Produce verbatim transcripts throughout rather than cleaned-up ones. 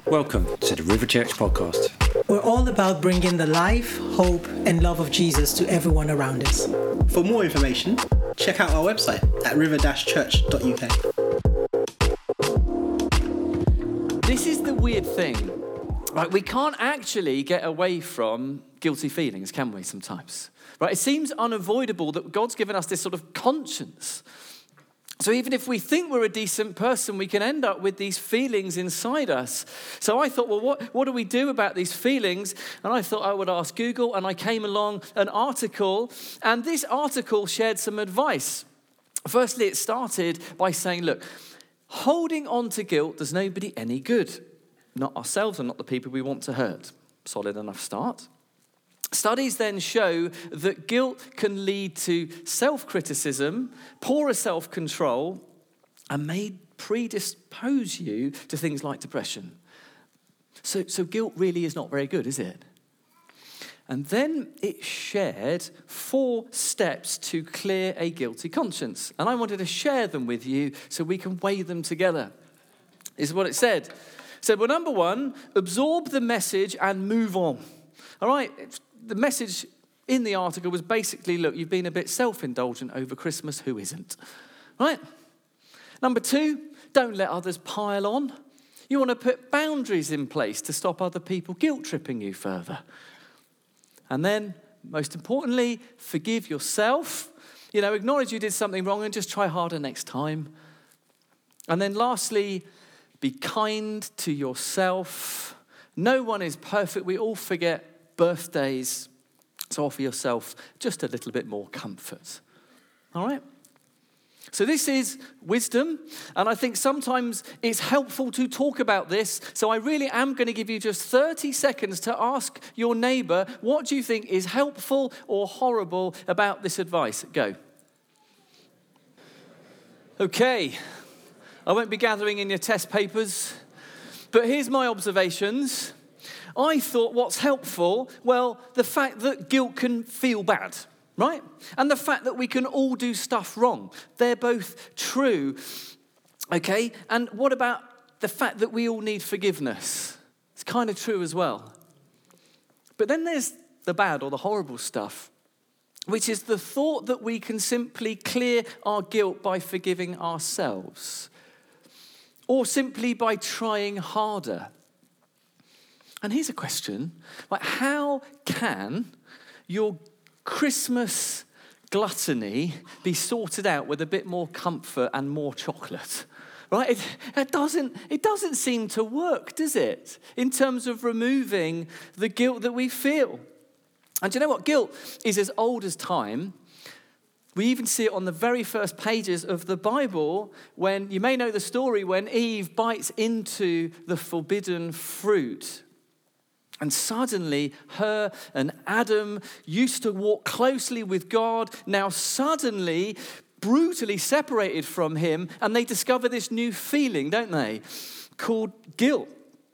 Welcome to the River Church podcast. We're all about bringing the life, hope, and love of Jesus to everyone around us. For more information, check out our website at river dash church dot u k. This is the weird thing, right? We can't actually get away from guilty feelings, can we, sometimes? Right? It seems unavoidable that God's given us this sort of conscience. So even if we think we're a decent person, we can end up with these feelings inside us. So I thought, well, what, what do we do about these feelings? And I thought I would ask Google, and I came along an article, and this article shared some advice. Firstly, it started by saying, look, holding on to guilt does nobody any good. Not ourselves and not the people we want to hurt. Solid enough start. Studies then show that guilt can lead to self-criticism, poorer self-control, and may predispose you to things like depression. So, so guilt really is not very good, is it? And then it shared four steps to clear a guilty conscience. And I wanted to share them with you so we can weigh them together. This is what it said. It said, well, number one, absorb the message and move on. All right, the message in the article was basically, look, you've been a bit self-indulgent over Christmas, who isn't? Right? Number two, don't let others pile on. You want to put boundaries in place to stop other people guilt-tripping you further. And then, most importantly, forgive yourself. You know, acknowledge you did something wrong and just try harder next time. And then lastly, be kind to yourself. No one is perfect. We all forget birthdays, so offer yourself just a little bit more comfort. All right? So this is wisdom, and I think sometimes it's helpful to talk about this, so I really am going to give you just thirty seconds to ask your neighbour, what do you think is helpful or horrible about this advice? Go. Okay, I won't be gathering in your test papers, but here's my observations. I thought what's helpful, well, the fact that guilt can feel bad, right? And the fact that we can all do stuff wrong. They're both true, okay? And what about the fact that we all need forgiveness? It's kind of true as well. But then there's the bad or the horrible stuff, which is the thought that we can simply clear our guilt by forgiving ourselves, or simply by trying harder. And here's a question, like, how can your Christmas gluttony be sorted out with a bit more comfort and more chocolate? Right? It, it doesn't, it doesn't seem to work, does it? In terms of removing the guilt that we feel. And do you know what? Guilt is as old as time. We even see it on the very first pages of the Bible when, you may know the story, when Eve bites into the forbidden fruit. And suddenly, her and Adam used to walk closely with God, now suddenly brutally separated from him, and they discover this new feeling, don't they, called guilt.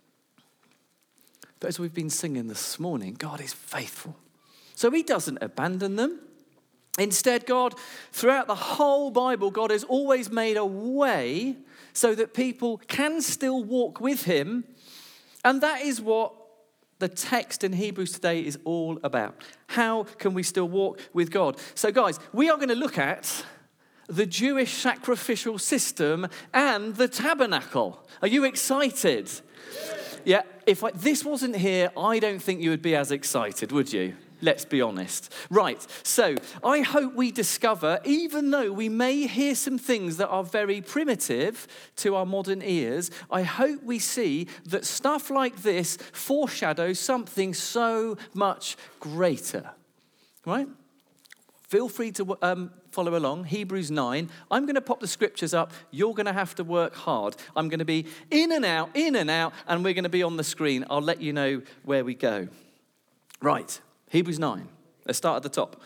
But as we've been singing this morning, God is faithful. So he doesn't abandon them. Instead, God, throughout the whole Bible, God has always made a way so that people can still walk with him. And that is what the text in Hebrews today is all about. How can we still walk with God? So guys, we are going to look at the Jewish sacrificial system and the tabernacle. Are you excited? Yeah, if I, this wasn't here, I don't think you would be as excited, would you? Let's be honest. Right, so I hope we discover, even though we may hear some things that are very primitive to our modern ears, I hope we see that stuff like this foreshadows something so much greater. Right? Feel free to um, follow along. Hebrews nine. I'm going to pop the scriptures up. You're going to have to work hard. I'm going to be in and out, in and out, and we're going to be on the screen. I'll let you know where we go. Right. Hebrews nine, let's start at the top.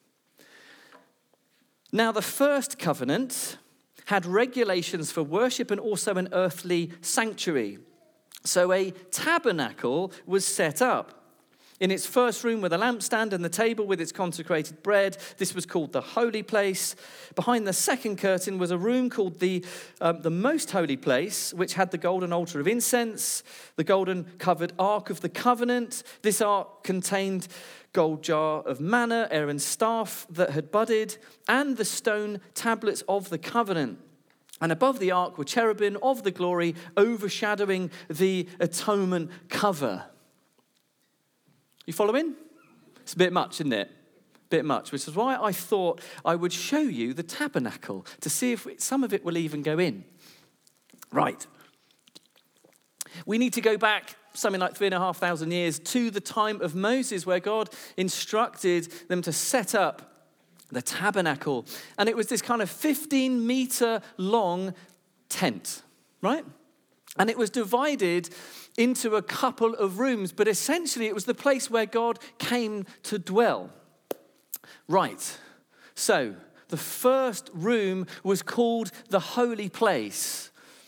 Now the first covenant had regulations for worship and also an earthly sanctuary. So a tabernacle was set up. In its first room were the lampstand and the table with its consecrated bread. This was called the holy place. Behind the second curtain was a room called the, um, the most holy place, which had the golden altar of incense, the golden covered ark of the covenant. This ark contained gold jar of manna, Aaron's staff that had budded, and the stone tablets of the covenant. And above the ark were cherubim of the glory overshadowing the atonement cover. You following? It's a bit much, isn't it? A bit much, which is why I thought I would show you the tabernacle to see if some of it will even go in. Right. We need to go back something like three and a half thousand years to the time of Moses, where God instructed them to set up the tabernacle. And it was this kind of fifteen meter long tent, right? And it was divided into a couple of rooms, but essentially it was the place where God came to dwell. Right, so the first room was called the holy place.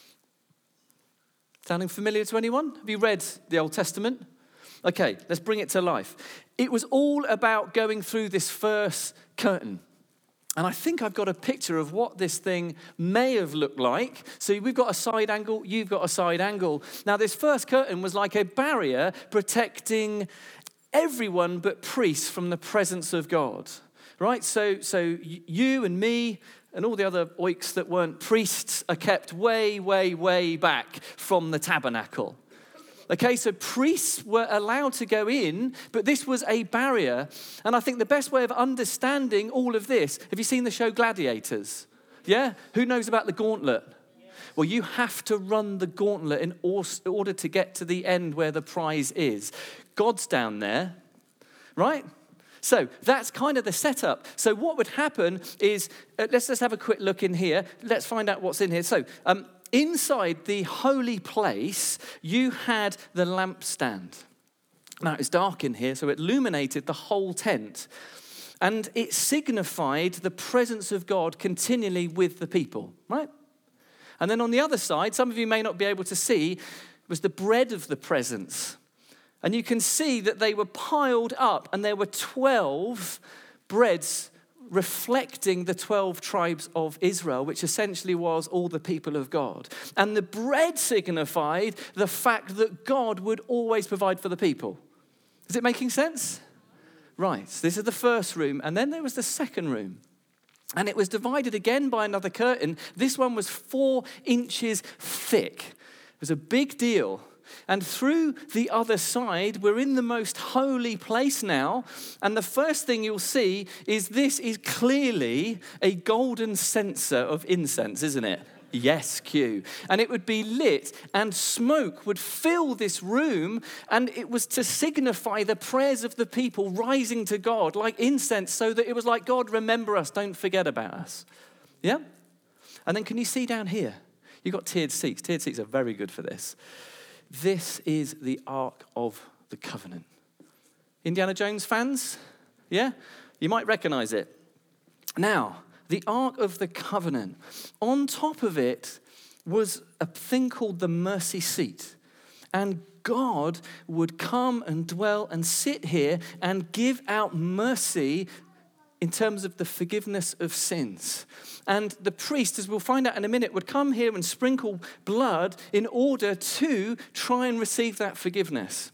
Sounding familiar to anyone? Have you read the Old Testament? Okay, let's bring it to life. It was all about going through this first curtain. And I think I've got a picture of what this thing may have looked like. So we've got a side angle, you've got a side angle. Now this first curtain was like a barrier protecting everyone but priests from the presence of God. Right? So, so you and me and all the other oiks that weren't priests are kept way, way, way back from the tabernacle. Okay, so priests were allowed to go in, but this was a barrier. And I think the best way of understanding all of this, have you seen the show Gladiators? Yeah? Who knows about the gauntlet? Well, you have to run the gauntlet in order to get to the end where the prize is. God's down there, right? So that's kind of the setup. So what would happen is, uh, let's just have a quick look in here. Let's find out what's in here. So, um, inside the holy place, you had the lampstand. Now, it's dark in here, so it illuminated the whole tent. And it signified the presence of God continually with the people, right? And then on the other side, some of you may not be able to see, was the bread of the presence. And you can see that they were piled up, and there were twelve breads reflecting the twelve tribes of Israel, which essentially was all the people of God. And the bread signified the fact that God would always provide for the people. Is it making sense? Right, so this is the first room, and then there was the second room. And it was divided again by another curtain. This one was four inches thick. It was a big deal. And through the other side, we're in the most holy place now. And the first thing you'll see is this is clearly a golden censer of incense, isn't it? Yes, Q. And it would be lit and smoke would fill this room. And it was to signify the prayers of the people rising to God like incense, so that it was like, God, remember us, don't forget about us. Yeah? And then can you see down here? You've got tiered seats. Tiered seats are very good for this. This is the Ark of the Covenant. Indiana Jones fans? Yeah? You might recognize it. Now, the Ark of the Covenant. On top of it was a thing called the mercy seat. And God would come and dwell and sit here and give out mercy in terms of the forgiveness of sins. And the priest, as we'll find out in a minute, would come here and sprinkle blood in order to try and receive that forgiveness.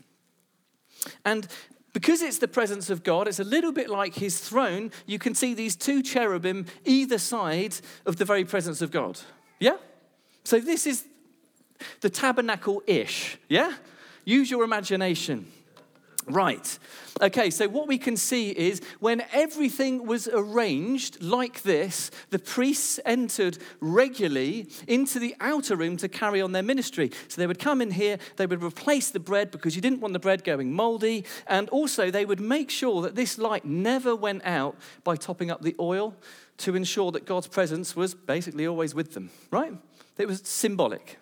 And because it's the presence of God, it's a little bit like his throne. You can see these two cherubim either side of the very presence of God. Yeah? So this is the tabernacle-ish. Yeah? Use your imagination. Right. Okay, so what we can see is when everything was arranged like this, the priests entered regularly into the outer room to carry on their ministry. So they would come in here, they would replace the bread because you didn't want the bread going moldy, and also they would make sure that this light never went out by topping up the oil to ensure that God's presence was basically always with them, right? It was symbolic.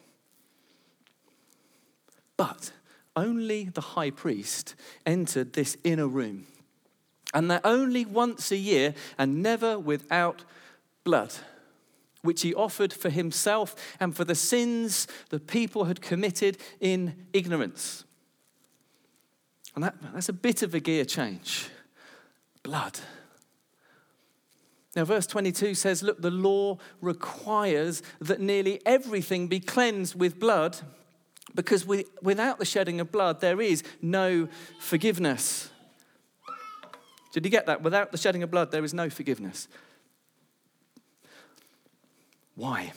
But only the high priest entered this inner room. And that only once a year and never without blood, which he offered for himself and for the sins the people had committed in ignorance. And that, that's a bit of a gear change. Blood. Now, verse twenty-two says, look, the law requires that nearly everything be cleansed with blood, because we, without the shedding of blood, there is no forgiveness. Did you get that? Without the shedding of blood, there is no forgiveness. Why?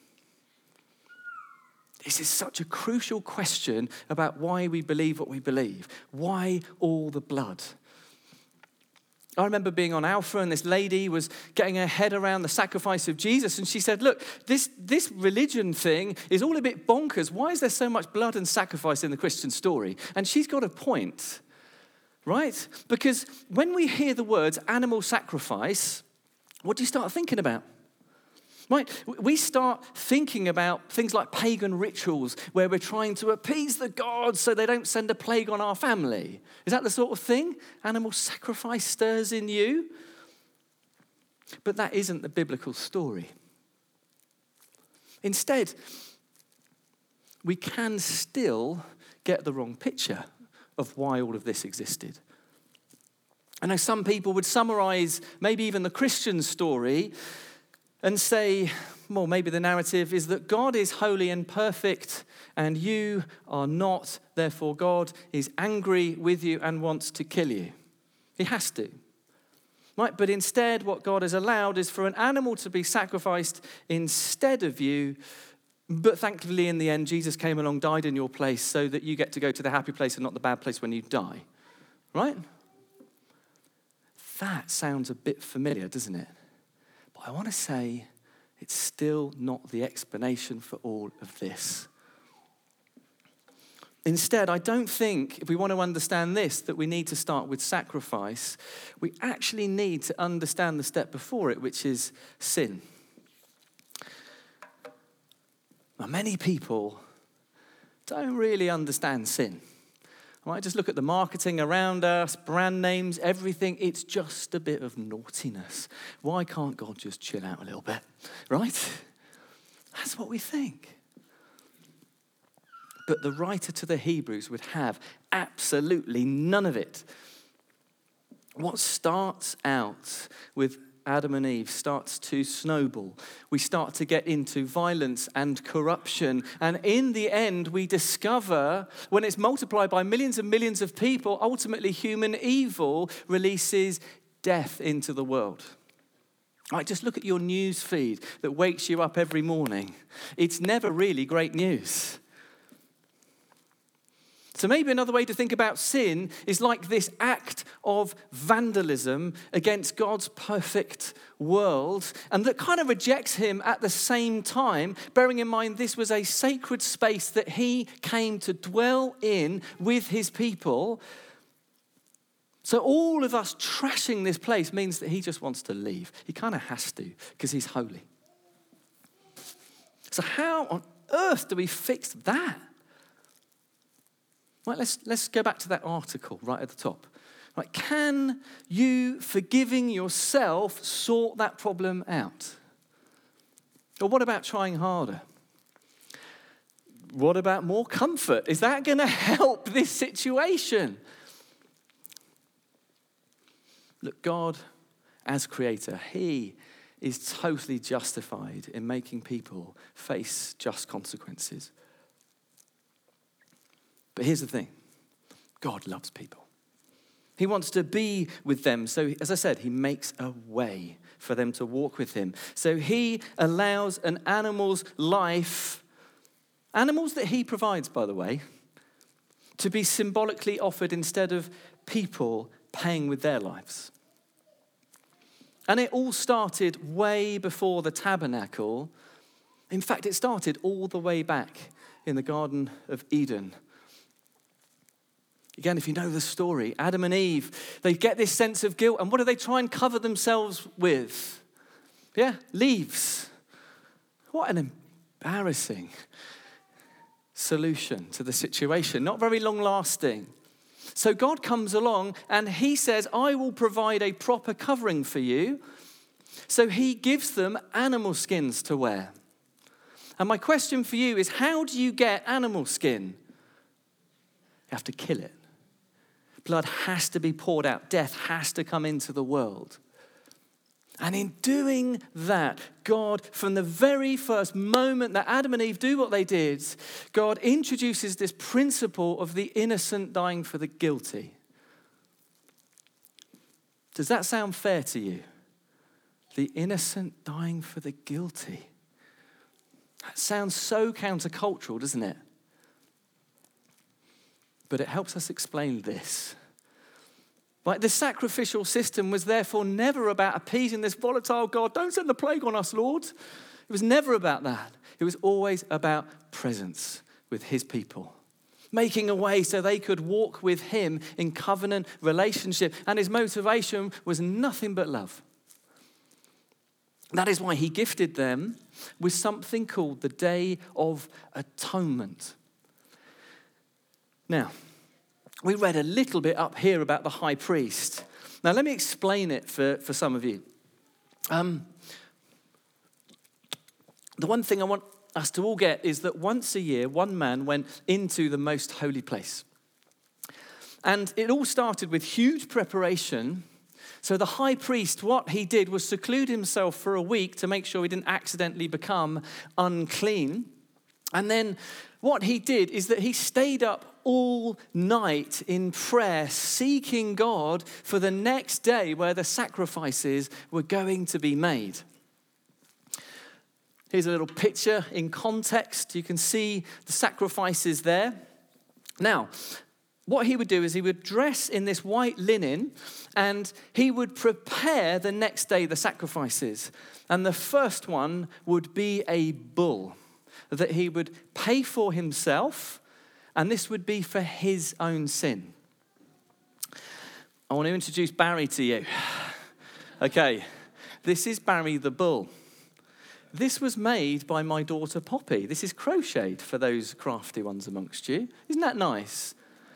This is such a crucial question about why we believe what we believe. Why all the blood? I remember being on Alpha and this lady was getting her head around the sacrifice of Jesus, and she said, look, this, this religion thing is all a bit bonkers. Why is there so much blood and sacrifice in the Christian story? And she's got a point, right? Because when we hear the words animal sacrifice, what do you start thinking about? Right, we start thinking about things like pagan rituals where we're trying to appease the gods so they don't send a plague on our family. Is that the sort of thing animal sacrifice stirs in you? But that isn't the biblical story. Instead, we can still get the wrong picture of why all of this existed. I know some people would summarize maybe even the Christian story and say, well, maybe the narrative is that God is holy and perfect and you are not. Therefore, God is angry with you and wants to kill you. He has to. Right? But instead, what God has allowed is for an animal to be sacrificed instead of you. But thankfully, in the end, Jesus came along, died in your place so that you get to go to the happy place and not the bad place when you die. Right? That sounds a bit familiar, doesn't it? I want to say it's still not the explanation for all of this. Instead, I don't think, if we want to understand this, that we need to start with sacrifice. We actually need to understand the step before it, which is sin. Now, many people don't really understand sin. Right, just look at the marketing around us, brand names, everything. It's just a bit of naughtiness. Why can't God just chill out a little bit? Right? That's what we think. But the writer to the Hebrews would have absolutely none of it. What starts out with Adam and Eve starts to snowball. We start to get into violence and corruption. And in the end, we discover, when it's multiplied by millions and millions of people, ultimately human evil releases death into the world. All right, just look at your news feed that wakes you up every morning. It's never really great news. So maybe another way to think about sin is like this act of vandalism against God's perfect world, and that kind of rejects him at the same time, bearing in mind this was a sacred space that he came to dwell in with his people. So all of us trashing this place means that he just wants to leave. He kind of has to, because he's holy. So how on earth do we fix that? Right, let's, let's go back to that article right at the top. Right, can you, forgiving yourself, sort that problem out? Or what about trying harder? What about more comfort? Is that going to help this situation? Look, God, as creator, he is totally justified in making people face just consequences. But here's the thing. God loves people. He wants to be with them. So, as I said, he makes a way for them to walk with him. So he allows an animal's life, animals that he provides, by the way, to be symbolically offered instead of people paying with their lives. And it all started way before the tabernacle. In fact, it started all the way back in the Garden of Eden. Again, if you know the story, Adam and Eve, they get this sense of guilt. And what do they try and cover themselves with? Yeah, leaves. What an embarrassing solution to the situation. Not very long lasting. So God comes along and he says, I will provide a proper covering for you. So he gives them animal skins to wear. And my question for you is, how do you get animal skin? You have to kill it. blood has to be poured out. Death has to come into the world. And in doing that, God, from the very first moment that Adam and Eve do what they did, God introduces this principle of the innocent dying for the guilty. Does that sound fair to you? The innocent dying for the guilty. That sounds so countercultural, doesn't it? But it helps us explain this. Like the sacrificial system was therefore never about appeasing this volatile God. Don't send the plague on us, Lord. It was never about that. It was always about presence with his people. Making a way so they could walk with him in covenant relationship. And his motivation was nothing but love. That is why he gifted them with something called the Day of Atonement. Now, we read a little bit up here about the high priest. Now, let me explain it for, for some of you. Um, the one thing I want us to all get is that once a year, one man went into the most holy place. And it all started with huge preparation. So the high priest, what he did was seclude himself for a week to make sure he didn't accidentally become unclean. And then what he did is that he stayed up all night in prayer, seeking God for the next day where the sacrifices were going to be made. Here's a little picture in context. You can see the sacrifices there. Now, what he would do is he would dress in this white linen and he would prepare the next day the sacrifices. And the first one would be a bull that he would pay for himself, and this would be for his own sin. I want to introduce Barry to you. Okay, this is Barry the bull. This was made by my daughter Poppy. This is crocheted for those crafty ones amongst you. Isn't that nice?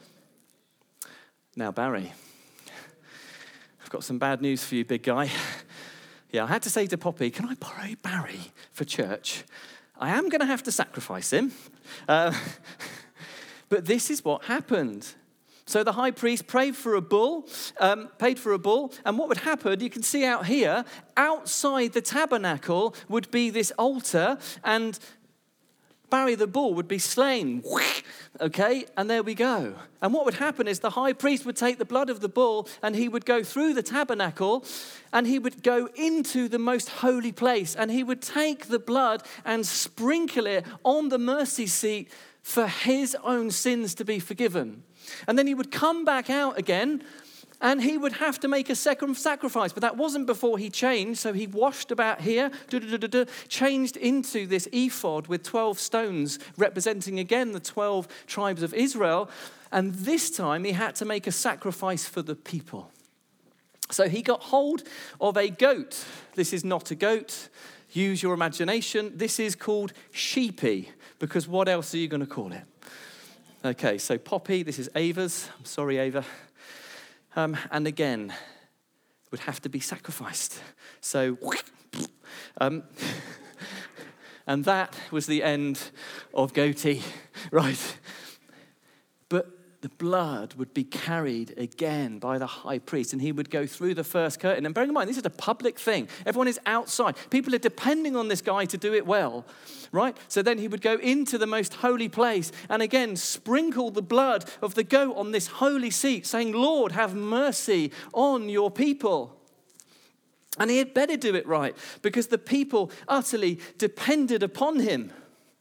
Now, Barry, I've got some bad news for you, big guy. Yeah, I had to say to Poppy, can I borrow Barry for church? I am going to have to sacrifice him. Uh, but this is what happened. So the high priest prayed for a bull, um, paid for a bull, and what would happen, you can see out here, outside the tabernacle would be this altar, and Barry the bull would be slain. Okay, and there we go. And what would happen is the high priest would take the blood of the bull and he would go through the tabernacle and he would go into the most holy place and he would take the blood and sprinkle it on the mercy seat for his own sins to be forgiven. And then he would come back out again and he would have to make a second sacrifice. But that wasn't before he changed. So he washed about here, changed into this ephod with twelve stones representing again the twelve tribes of Israel. And this time he had to make a sacrifice for the people. So he got hold of a goat. This is not a goat. Use your imagination. This is called sheepy, because what else are you going to call it? Okay, so Poppy, this is Ava's. I'm sorry, Ava. Um, and again, it would have to be sacrificed. So, um, and that was the end of Goatee, right? But the blood would be carried again by the high priest, and he would go through the first curtain. And bearing in mind, this is a public thing. Everyone is outside. People are depending on this guy to do it well, right? So then he would go into the most holy place and again sprinkle the blood of the goat on this holy seat, saying, Lord, have mercy on your people. And he had better do it right because the people utterly depended upon him.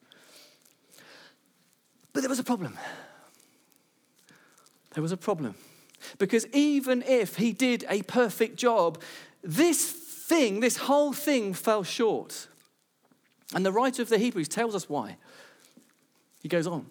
But there was a problem. There was a problem. Because even if he did a perfect job, this thing, this whole thing fell short. And the writer of the Hebrews tells us why. He goes on.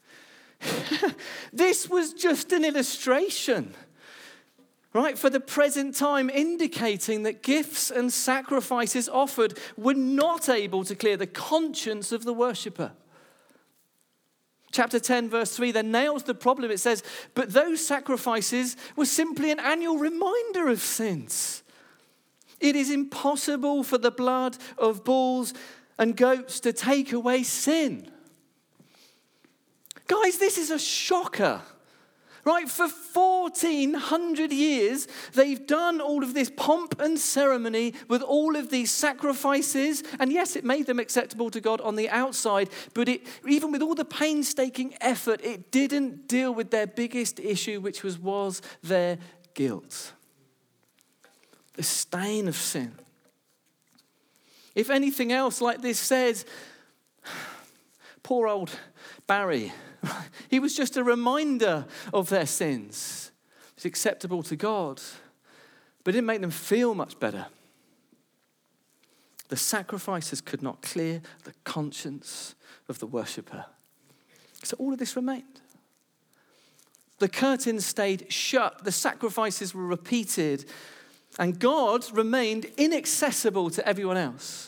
This was just an illustration, right, for the present time, indicating that gifts and sacrifices offered were not able to clear the conscience of the worshipper. Chapter ten, verse three, then nails the problem. It says, but those sacrifices were simply an annual reminder of sins. It is impossible for the blood of bulls and goats to take away sin. Guys, this is a shocker. Right, for fourteen hundred years, they've done all of this pomp and ceremony with all of these sacrifices. And yes, it made them acceptable to God on the outside, but it, even with all the painstaking effort, it didn't deal with their biggest issue, which was, was their guilt. The stain of sin. If anything else, like this says, poor old Barry, he was just a reminder of their sins. It's acceptable to God, but it didn't make them feel much better. The sacrifices could not clear the conscience of the worshipper. So all of this remained. The curtains stayed shut, the sacrifices were repeated, and God remained inaccessible to everyone else.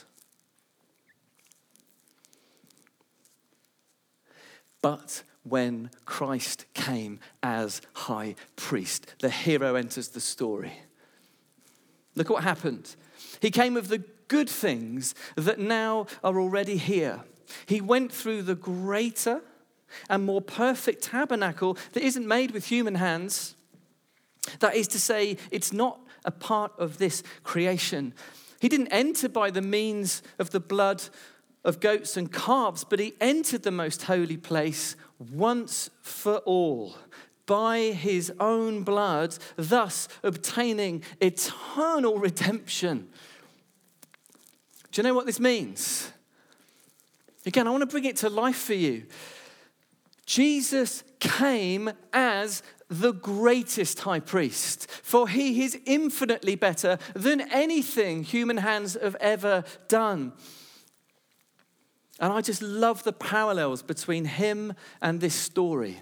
But when Christ came as high priest, the hero enters the story. Look what happened. He came with the good things that now are already here. He went through the greater and more perfect tabernacle that isn't made with human hands. That is to say, it's not a part of this creation. He didn't enter by the means of the blood of goats and calves, but he entered the most holy place once for all by his own blood, thus obtaining eternal redemption. Do you know what this means? Again, I want to bring it to life for you. Jesus came as the greatest high priest, for he is infinitely better than anything human hands have ever done. And I just love the parallels between him and this story.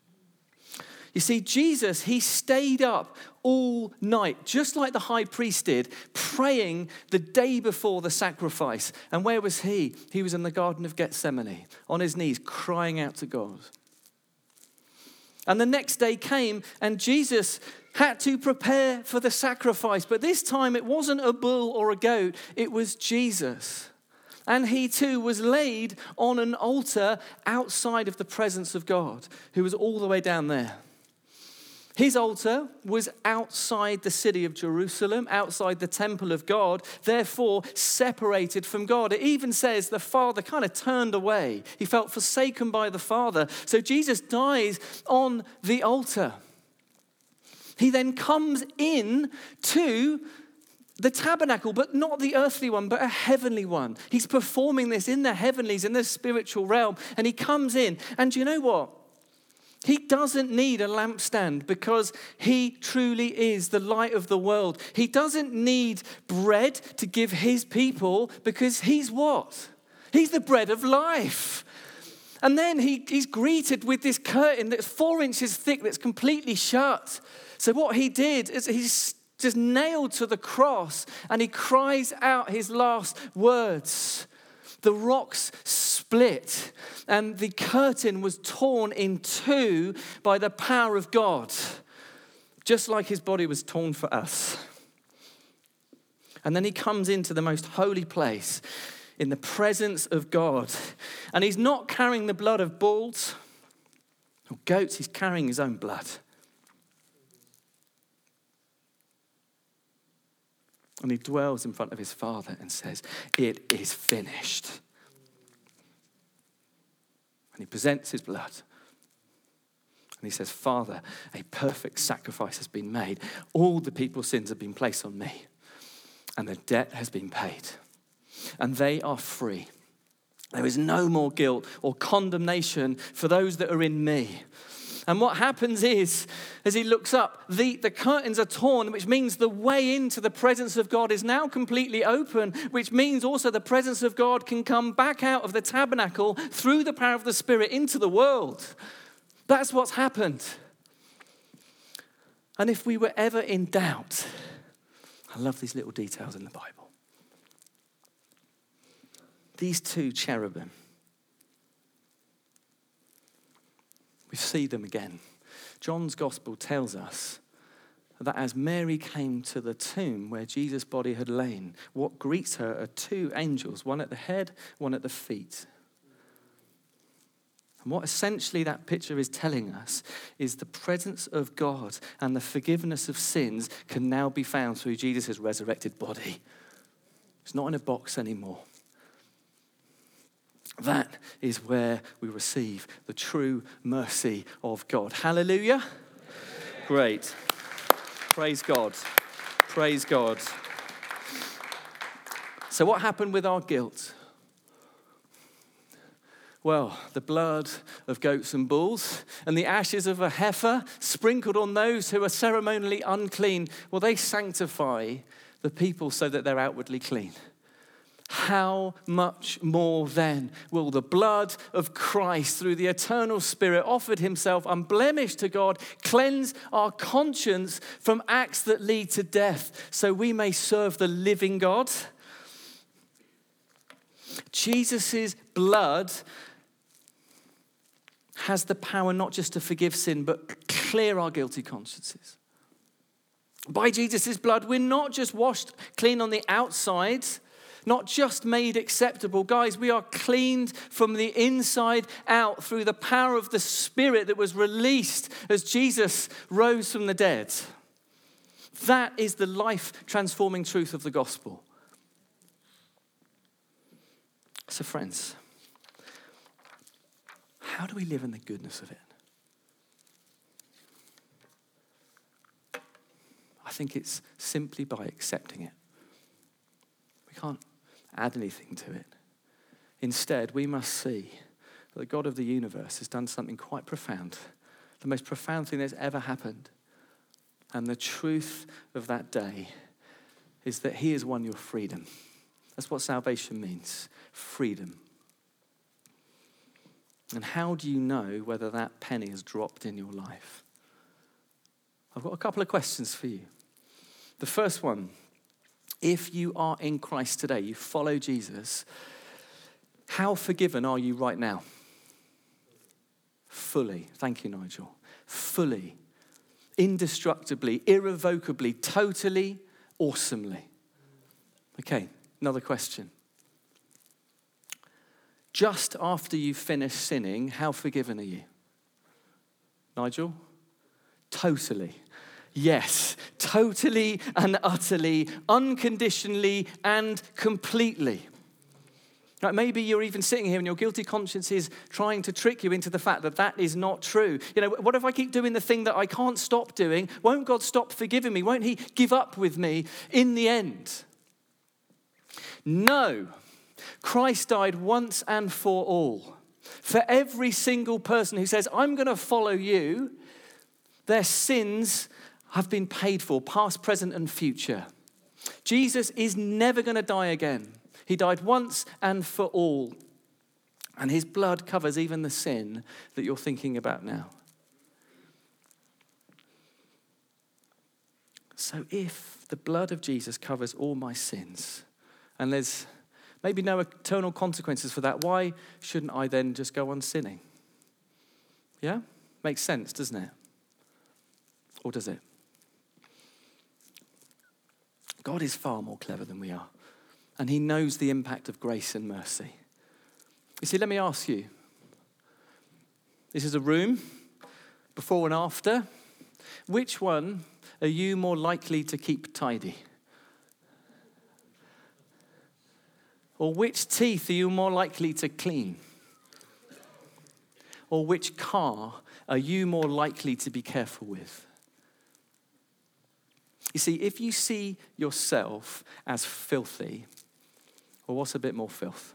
You see, Jesus, he stayed up all night, just like the high priest did, praying the day before the sacrifice. And where was he? He was in the Garden of Gethsemane, on his knees, crying out to God. And the next day came, and Jesus had to prepare for the sacrifice. But this time, it wasn't a bull or a goat, it was Jesus. And he too was laid on an altar outside of the presence of God, who was all the way down there. His altar was outside the city of Jerusalem, outside the temple of God, therefore separated from God. It even says the Father kind of turned away. He felt forsaken by the Father. So Jesus dies on the altar. He then comes in to the tabernacle, but not the earthly one, but a heavenly one. He's performing this in the heavenlies, in the spiritual realm. And he comes in. And do you know what? He doesn't need a lampstand because he truly is the light of the world. He doesn't need bread to give his people because he's what? He's the bread of life. And then he, he's greeted with this curtain that's four inches thick, that's completely shut. So what he did is he's just nailed to the cross, and he cries out his last words. The rocks split, and the curtain was torn in two by the power of God, just like his body was torn for us. And then he comes into the most holy place in the presence of God, and he's not carrying the blood of bulls or goats, he's carrying his own blood. And he dwells in front of his Father and says, "It is finished." And he presents his blood. And he says, "Father, a perfect sacrifice has been made. All the people's sins have been placed on me. And the debt has been paid. And they are free. There is no more guilt or condemnation for those that are in me." And what happens is, as he looks up, the, the curtains are torn, which means the way into the presence of God is now completely open, which means also the presence of God can come back out of the tabernacle through the power of the Spirit into the world. That's what's happened. And if we were ever in doubt, I love these little details in the Bible. These two cherubim, we see them again. John's gospel tells us that as Mary came to the tomb where Jesus' body had lain, what greets her are two angels, one at the head, one at the feet. And what essentially that picture is telling us is the presence of God and the forgiveness of sins can now be found through Jesus' resurrected body. It's not in a box anymore. That is where we receive the true mercy of God. Hallelujah. Great. Praise God. Praise God. So what happened with our guilt? Well, the blood of goats and bulls and the ashes of a heifer sprinkled on those who are ceremonially unclean, well, they sanctify the people so that they're outwardly clean. How much more then will the blood of Christ through the eternal Spirit offered himself unblemished to God cleanse our conscience from acts that lead to death so we may serve the living God? Jesus' blood has the power not just to forgive sin, but clear our guilty consciences. By Jesus' blood, we're not just washed clean on the outside, not just made acceptable. Guys, we are cleaned from the inside out through the power of the Spirit that was released as Jesus rose from the dead. That is the life-transforming truth of the gospel. So friends, how do we live in the goodness of it? I think it's simply by accepting it. We can't add anything to it. Instead, we must see that the God of the universe has done something quite profound, the most profound thing that's ever happened. And the truth of that day is that he has won your freedom. That's what salvation means, freedom. And how do you know whether that penny has dropped in your life? I've got a couple of questions for you. The first one, if you are in Christ today, you follow Jesus, how forgiven are you right now? Fully. Thank you, Nigel. Fully, indestructibly, irrevocably, totally, awesomely. Okay, another question. Just after you finish sinning, how forgiven are you? Nigel? Totally. Yes, totally and utterly, unconditionally and completely. Right, maybe you're even sitting here and your guilty conscience is trying to trick you into the fact that that is not true. You know, what if I keep doing the thing that I can't stop doing? Won't God stop forgiving me? Won't he give up with me in the end? No. Christ died once and for all. For every single person who says, I'm going to follow you, their sins have been paid for, past, present, and future. Jesus is never going to die again. He died once and for all. And his blood covers even the sin that you're thinking about now. So if the blood of Jesus covers all my sins, and there's maybe no eternal consequences for that, why shouldn't I then just go on sinning? Yeah? Makes sense, doesn't it? Or does it? God is far more clever than we are. And he knows the impact of grace and mercy. You see, let me ask you. This is a room, before and after. Which one are you more likely to keep tidy? Or which teeth are you more likely to clean? Or which car are you more likely to be careful with? You see, if you see yourself as filthy, well, what's a bit more filth?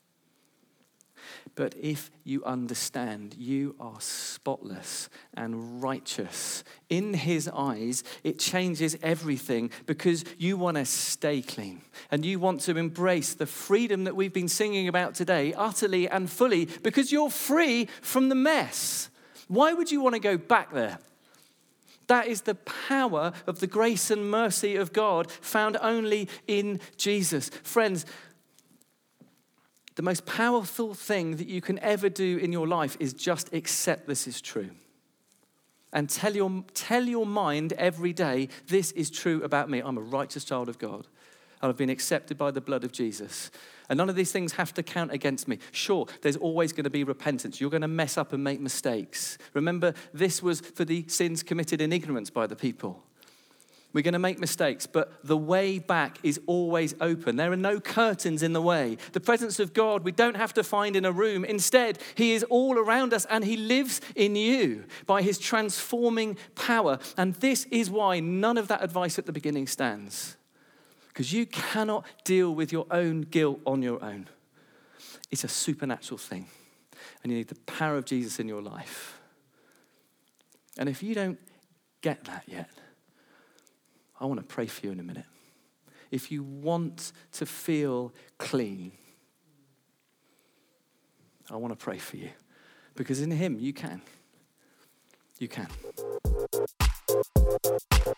But if you understand you are spotless and righteous in his eyes, it changes everything because you want to stay clean and you want to embrace the freedom that we've been singing about today utterly and fully because you're free from the mess. Why would you want to go back there? That is the power of the grace and mercy of God found only in Jesus. Friends, the most powerful thing that you can ever do in your life is just accept this is true. And tell your, tell your mind every day, this is true about me. I'm a righteous child of God. and I've been accepted by the blood of Jesus. And none of these things have to count against me. Sure, there's always going to be repentance. You're going to mess up and make mistakes. Remember, this was for the sins committed in ignorance by the people. We're going to make mistakes, but the way back is always open. There are no curtains in the way. The presence of God, we don't have to find in a room. Instead, he is all around us and he lives in you by his transforming power. And this is why none of that advice at the beginning stands. Because you cannot deal with your own guilt on your own. It's a supernatural thing. And you need the power of Jesus in your life. And if you don't get that yet, I want to pray for you in a minute. If you want to feel clean, I want to pray for you. Because in him, you can. You can.